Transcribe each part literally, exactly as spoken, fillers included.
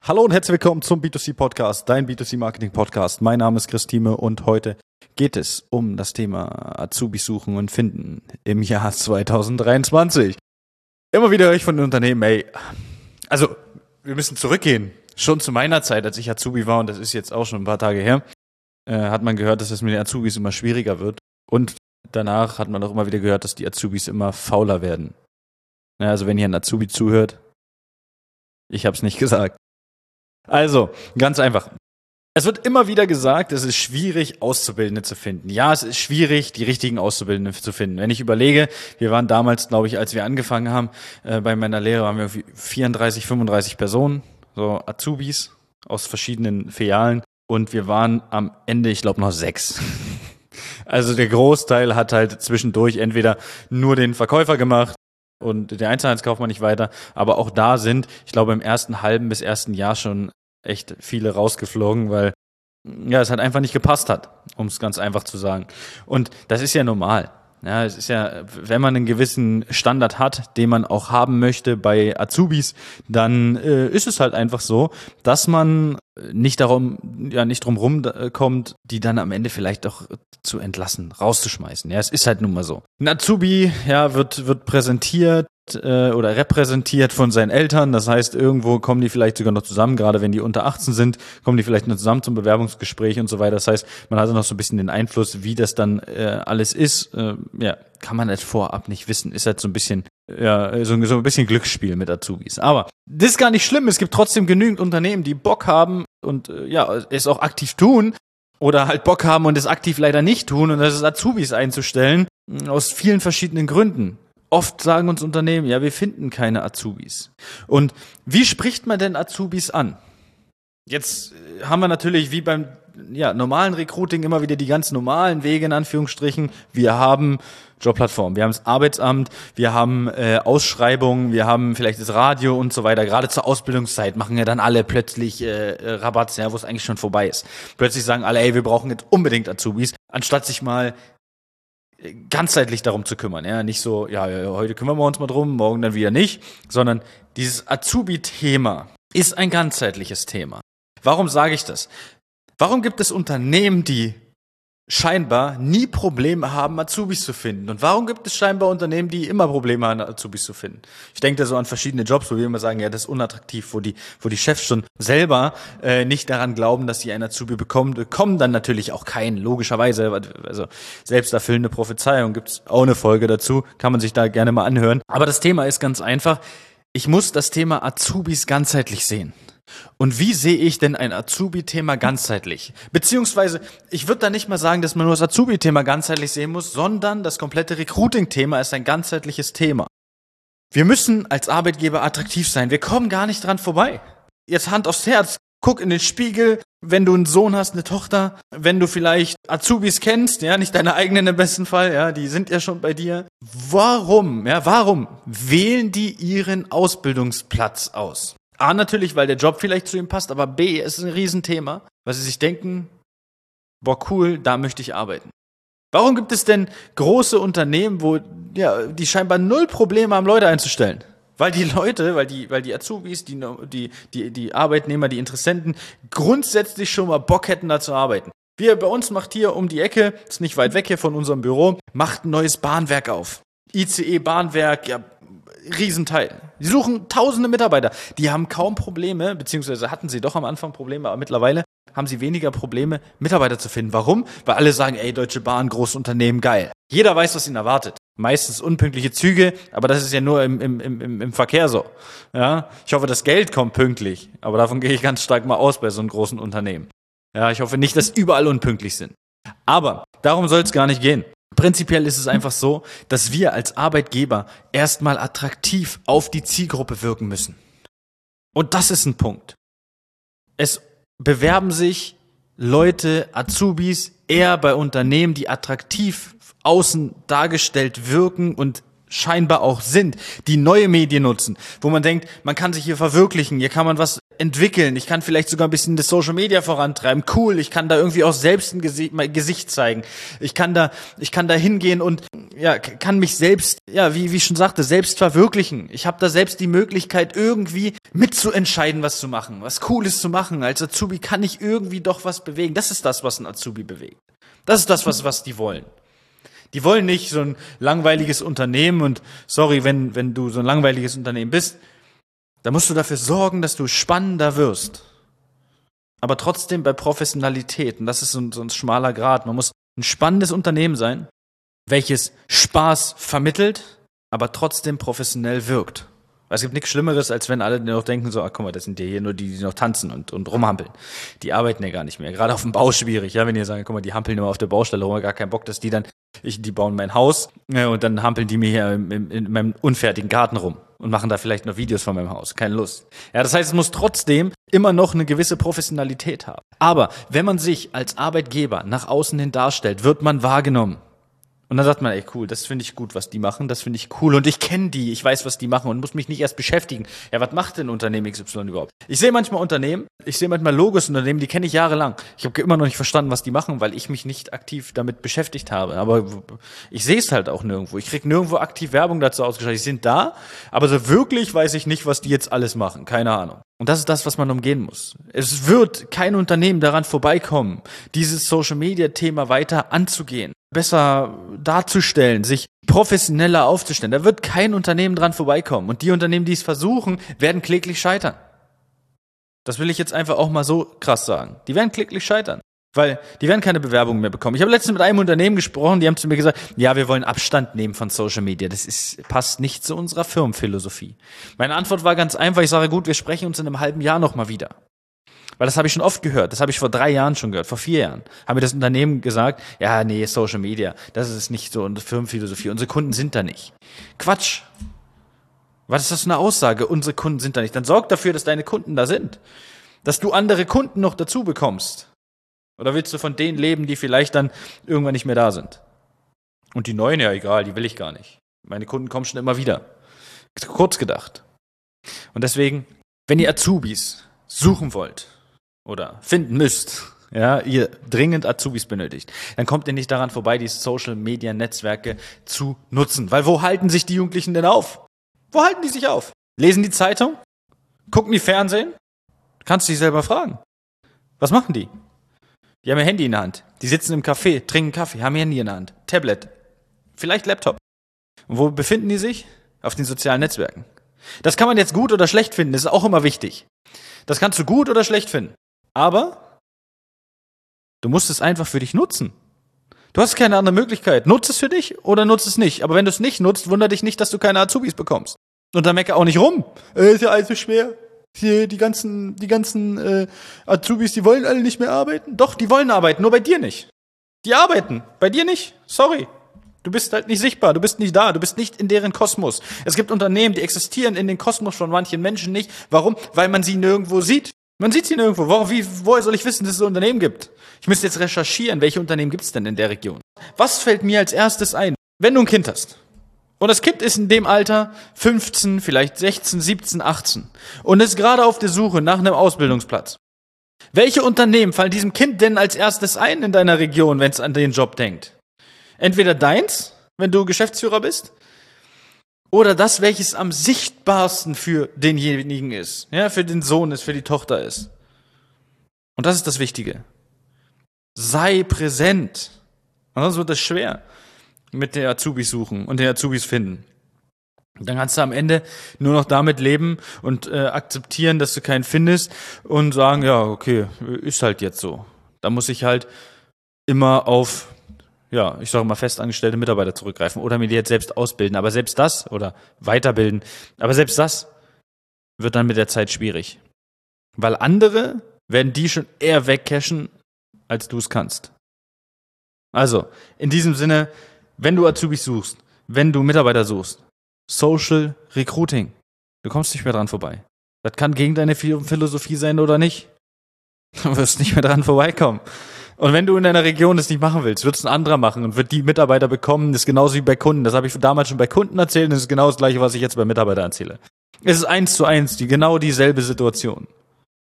Hallo und herzlich willkommen zum B zwei C Podcast, dein B zwei C Marketing Podcast. Mein Name ist Christine und heute geht es um das Thema Azubis suchen und finden im Jahr zwanzig dreiundzwanzig. Immer wieder höre ich von den Unternehmen, ey, also wir müssen zurückgehen. Schon zu meiner Zeit, als ich Azubi war, und das ist jetzt auch schon ein paar Tage her, äh, hat man gehört, dass es mit den Azubis immer schwieriger wird. Und danach hat man auch immer wieder gehört, dass die Azubis immer fauler werden. Ja, also wenn hier ein Azubi zuhört, ich habe es nicht gesagt. Also, ganz einfach. Es wird immer wieder gesagt, es ist schwierig, Auszubildende zu finden. Ja, es ist schwierig, die richtigen Auszubildenden zu finden. Wenn ich überlege, wir waren damals, glaube ich, als wir angefangen haben, äh, bei meiner Lehre waren wir vierunddreißig, fünfunddreißig Personen, so Azubis aus verschiedenen Filialen. Und wir waren am Ende, ich glaube, noch sechs. Also der Großteil hat halt zwischendurch entweder nur den Verkäufer gemacht und der Einzelhandelskaufmann nicht weiter. Aber auch da sind, ich glaube, im ersten halben bis ersten Jahr schon echt viele rausgeflogen, weil ja, es halt einfach nicht gepasst hat, um es ganz einfach zu sagen. Und das ist ja normal. Ja, es ist ja, wenn man einen gewissen Standard hat, den man auch haben möchte bei Azubis, dann äh, ist es halt einfach so, dass man nicht darum, ja, nicht drum rumkommt, die dann am Ende vielleicht auch zu entlassen, rauszuschmeißen. Ja, es ist halt nun mal so. Ein Azubi, ja, wird, wird präsentiert äh, oder repräsentiert von seinen Eltern. Das heißt, irgendwo kommen die vielleicht sogar noch zusammen, gerade wenn die unter achtzehn sind, kommen die vielleicht noch zusammen zum Bewerbungsgespräch und so weiter. Das heißt, man hat noch so ein bisschen den Einfluss, wie das dann äh, alles ist. Äh, ja, kann man halt vorab nicht wissen. Ist halt so ein bisschen, ja, so, so ein bisschen Glücksspiel mit Azubis. Aber das ist gar nicht schlimm. Es gibt trotzdem genügend Unternehmen, die Bock haben und äh, ja, es auch aktiv tun oder halt Bock haben und es aktiv leider nicht tun, und das ist Azubis einzustellen, aus vielen verschiedenen Gründen. Oft sagen uns Unternehmen, ja, wir finden keine Azubis. Und wie spricht man denn Azubis an? Jetzt haben wir natürlich wie beim ja, normalen Recruiting immer wieder die ganz normalen Wege in Anführungsstrichen. Wir haben Jobplattformen, wir haben das Arbeitsamt, wir haben äh, Ausschreibungen, wir haben vielleicht das Radio und so weiter. Gerade zur Ausbildungszeit machen ja dann alle plötzlich äh, Rabatts, ja, wo es eigentlich schon vorbei ist. Plötzlich sagen alle, ey, wir brauchen jetzt unbedingt Azubis, anstatt sich mal ganzheitlich darum zu kümmern. Ja, nicht so, ja, heute kümmern wir uns mal drum, morgen dann wieder nicht, sondern dieses Azubi-Thema ist ein ganzheitliches Thema. Warum sage ich das? Warum gibt es Unternehmen, die scheinbar nie Probleme haben, Azubis zu finden? Und warum gibt es scheinbar Unternehmen, die immer Probleme haben, Azubis zu finden? Ich denke da so an verschiedene Jobs, wo wir immer sagen, ja, das ist unattraktiv, wo die, wo die Chefs schon selber äh, nicht daran glauben, dass sie einen Azubi bekommen, bekommen dann natürlich auch keinen, logischerweise. Also selbsterfüllende Prophezeiung, gibt's auch eine Folge dazu, kann man sich da gerne mal anhören. Aber das Thema ist ganz einfach, ich muss das Thema Azubis ganzheitlich sehen. Und wie sehe ich denn ein Azubi-Thema ganzheitlich? Beziehungsweise, ich würde da nicht mal sagen, dass man nur das Azubi-Thema ganzheitlich sehen muss, sondern das komplette Recruiting-Thema ist ein ganzheitliches Thema. Wir müssen als Arbeitgeber attraktiv sein. Wir kommen gar nicht dran vorbei. Jetzt Hand aufs Herz, guck in den Spiegel, wenn du einen Sohn hast, eine Tochter, wenn du vielleicht Azubis kennst, ja, nicht deine eigenen im besten Fall, ja, die sind ja schon bei dir. Warum, ja, warum wählen die ihren Ausbildungsplatz aus? A, natürlich, weil der Job vielleicht zu ihm passt, aber B, es ist ein Riesenthema, weil sie sich denken, boah, cool, da möchte ich arbeiten. Warum gibt es denn große Unternehmen, wo, ja, die scheinbar null Probleme haben, Leute einzustellen? Weil die Leute, weil die, weil die Azubis, die, die, die, die Arbeitnehmer, die Interessenten grundsätzlich schon mal Bock hätten, da zu arbeiten. Wir, bei uns macht hier um die Ecke, ist nicht weit weg hier von unserem Büro, macht ein neues Bahnwerk auf. I C E-Bahnwerk, ja, Riesenteil. Die suchen tausende Mitarbeiter. Die haben kaum Probleme, beziehungsweise hatten sie doch am Anfang Probleme, aber mittlerweile haben sie weniger Probleme, Mitarbeiter zu finden. Warum? Weil alle sagen, ey, Deutsche Bahn, Großunternehmen, geil. Jeder weiß, was ihn erwartet. Meistens unpünktliche Züge, aber das ist ja nur im, im, im, im Verkehr so. Ja? Ich hoffe, das Geld kommt pünktlich, aber davon gehe ich ganz stark mal aus bei so einem großen Unternehmen. Ja, ich hoffe nicht, dass überall unpünktlich sind. Aber darum soll es gar nicht gehen. Prinzipiell ist es einfach so, dass wir als Arbeitgeber erstmal attraktiv auf die Zielgruppe wirken müssen. Und das ist ein Punkt. Es bewerben sich Leute, Azubis, eher bei Unternehmen, die attraktiv außen dargestellt wirken und scheinbar auch sind, die neue Medien nutzen, wo man denkt, man kann sich hier verwirklichen, hier kann man was entwickeln. Ich kann vielleicht sogar ein bisschen das Social Media vorantreiben. Cool, ich kann da irgendwie auch selbst ein Gesicht, mein Gesicht zeigen. Ich kann da, ich kann da hingehen und ja, kann mich selbst, ja, wie wie ich schon sagte, selbst verwirklichen. Ich habe da selbst die Möglichkeit, irgendwie mitzuentscheiden, was zu machen, was Cooles zu machen. Als Azubi kann ich irgendwie doch was bewegen. Das ist das, was ein Azubi bewegt. Das ist das, was was die wollen. Die wollen nicht so ein langweiliges Unternehmen und sorry, wenn wenn du so ein langweiliges Unternehmen bist, da musst du dafür sorgen, dass du spannender wirst. Aber trotzdem bei Professionalität, und das ist so ein, so ein schmaler Grat, man muss ein spannendes Unternehmen sein, welches Spaß vermittelt, aber trotzdem professionell wirkt. Weil es gibt nichts Schlimmeres, als wenn alle noch denken so, ah, guck mal, das sind ja hier nur die, die noch tanzen und, und rumhampeln. Die arbeiten ja gar nicht mehr. Gerade auf dem Bau schwierig, ja, wenn ihr sagt, guck mal, die hampeln immer auf der Baustelle rum, gar keinen Bock, dass die dann, ich, die bauen mein Haus ja, und dann hampeln die mir hier in, in, in meinem unfertigen Garten rum und machen da vielleicht noch Videos von meinem Haus. Keine Lust. Ja, das heißt, es muss trotzdem immer noch eine gewisse Professionalität haben. Aber wenn man sich als Arbeitgeber nach außen hin darstellt, wird man wahrgenommen. Und dann sagt man, ey, cool, das finde ich gut, was die machen, das finde ich cool und ich kenne die, ich weiß, was die machen und muss mich nicht erst beschäftigen. Ja, was macht denn Unternehmen X Y überhaupt? Ich sehe manchmal Unternehmen, ich sehe manchmal Logos Unternehmen, die kenne ich jahrelang. Ich habe immer noch nicht verstanden, was die machen, weil ich mich nicht aktiv damit beschäftigt habe. Aber ich sehe es halt auch nirgendwo. Ich kriege nirgendwo aktiv Werbung dazu ausgeschaltet. Die sind da, aber so wirklich weiß ich nicht, was die jetzt alles machen. Keine Ahnung. Und das ist das, was man umgehen muss. Es wird kein Unternehmen daran vorbeikommen, dieses Social-Media-Thema weiter anzugehen, besser darzustellen, sich professioneller aufzustellen. Da wird kein Unternehmen dran vorbeikommen. Und die Unternehmen, die es versuchen, werden kläglich scheitern. Das will ich jetzt einfach auch mal so krass sagen. Die werden kläglich scheitern. Weil die werden keine Bewerbungen mehr bekommen. Ich habe letztens mit einem Unternehmen gesprochen, die haben zu mir gesagt, ja, wir wollen Abstand nehmen von Social Media. Das ist, passt nicht zu unserer Firmenphilosophie. Meine Antwort war ganz einfach, ich sage, gut, wir sprechen uns in einem halben Jahr nochmal wieder. Weil das habe ich schon oft gehört, das habe ich vor drei Jahren schon gehört, vor vier Jahren. Haben mir das Unternehmen gesagt, ja, nee, Social Media, das ist nicht so unsere Firmenphilosophie, unsere Kunden sind da nicht. Quatsch. Was ist das für eine Aussage? Unsere Kunden sind da nicht. Dann sorg dafür, dass deine Kunden da sind. Dass du andere Kunden noch dazu bekommst. Oder willst du von denen leben, die vielleicht dann irgendwann nicht mehr da sind? Und die neuen, ja egal, die will ich gar nicht. Meine Kunden kommen schon immer wieder. Kurz gedacht. Und deswegen, wenn ihr Azubis suchen wollt oder finden müsst, ja, ihr dringend Azubis benötigt, dann kommt ihr nicht daran vorbei, die Social-Media-Netzwerke zu nutzen. Weil wo halten sich die Jugendlichen denn auf? Wo halten die sich auf? Lesen die Zeitung? Gucken die Fernsehen? Kannst du dich selber fragen. Was machen die? Die haben ihr Handy in der Hand. Die sitzen im Café, trinken Kaffee, haben ihr Handy in der Hand. Tablet. Vielleicht Laptop. Und wo befinden die sich? Auf den sozialen Netzwerken. Das kann man jetzt gut oder schlecht finden, das ist auch immer wichtig. Das kannst du gut oder schlecht finden. Aber du musst es einfach für dich nutzen. Du hast keine andere Möglichkeit. Nutz es für dich oder nutz es nicht. Aber wenn du es nicht nutzt, wundere dich nicht, dass du keine Azubis bekommst. Und dann mecker auch nicht rum. Äh, ist ja alles so schwer. Hier, die ganzen, die ganzen äh, Azubis, die wollen alle nicht mehr arbeiten. Doch, die wollen arbeiten, nur bei dir nicht. Die arbeiten, bei dir nicht. Sorry. Du bist halt nicht sichtbar, du bist nicht da, du bist nicht in deren Kosmos. Es gibt Unternehmen, die existieren in den Kosmos von manchen Menschen nicht. Warum? Weil man sie nirgendwo sieht. Man sieht sie nirgendwo. Wo, wie, woher soll ich wissen, dass es so Unternehmen gibt? Ich müsste jetzt recherchieren, welche Unternehmen gibt es denn in der Region? Was fällt mir als erstes ein? Wenn du ein Kind hast und das Kind ist in dem Alter fünfzehn, vielleicht sechzehn, siebzehn, achtzehn und ist gerade auf der Suche nach einem Ausbildungsplatz. Welche Unternehmen fallen diesem Kind denn als erstes ein in deiner Region, wenn es an den Job denkt? Entweder deins, wenn du Geschäftsführer bist, oder das, welches am sichtbarsten für denjenigen ist, ja, für den Sohn ist, für die Tochter ist. Und das ist das Wichtige. Sei präsent. Sonst wird es schwer mit den Azubis suchen und den Azubis finden. Dann kannst du am Ende nur noch damit leben und äh, akzeptieren, dass du keinen findest und sagen, ja, okay, ist halt jetzt so. Da muss ich halt immer auf, ja, ich sage mal, festangestellte Mitarbeiter zurückgreifen oder mir die jetzt selbst ausbilden. Aber selbst das oder weiterbilden, aber selbst das wird dann mit der Zeit schwierig. Weil andere werden die schon eher wegcashen, als du es kannst. Also, in diesem Sinne, wenn du Azubis suchst, wenn du Mitarbeiter suchst, Social Recruiting. Du kommst nicht mehr dran vorbei. Das kann gegen deine Philosophie sein oder nicht. Du wirst nicht mehr dran vorbeikommen. Und wenn du in deiner Region das nicht machen willst, wird es ein anderer machen und wird die Mitarbeiter bekommen. Das ist genauso wie bei Kunden. Das habe ich damals schon bei Kunden erzählt und das ist genau das Gleiche, was ich jetzt bei Mitarbeitern erzähle. Es ist eins zu eins, die genau dieselbe Situation.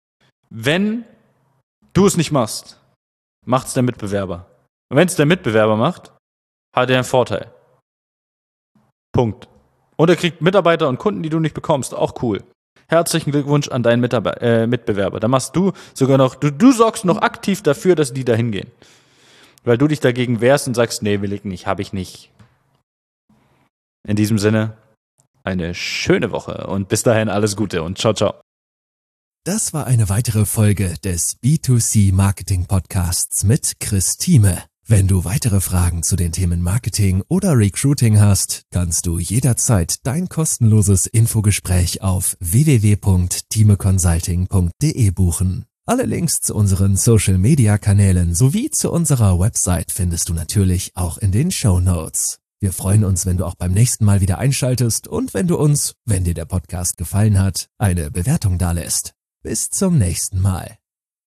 Wenn du es nicht machst, macht es der Mitbewerber. Und wenn es der Mitbewerber macht, hat er einen Vorteil. Punkt. Und er kriegt Mitarbeiter und Kunden, die du nicht bekommst. Auch cool. Herzlichen Glückwunsch an deinen Mitarbeiter, äh, Mitbewerber. Da machst du sogar noch, du, du sorgst noch aktiv dafür, dass die da hingehen. Weil du dich dagegen wehrst und sagst, nee, will ich nicht, hab ich nicht. In diesem Sinne, eine schöne Woche und bis dahin alles Gute und ciao, ciao. Das war eine weitere Folge des B zwei C Marketing Podcasts mit Chris Thieme. Wenn du weitere Fragen zu den Themen Marketing oder Recruiting hast, kannst du jederzeit dein kostenloses Infogespräch auf w w w punkt thieme consulting punkt d e buchen. Alle Links zu unseren Social-Media-Kanälen sowie zu unserer Website findest du natürlich auch in den Shownotes. Wir freuen uns, wenn du auch beim nächsten Mal wieder einschaltest und wenn du uns, wenn dir der Podcast gefallen hat, eine Bewertung dalässt. Bis zum nächsten Mal.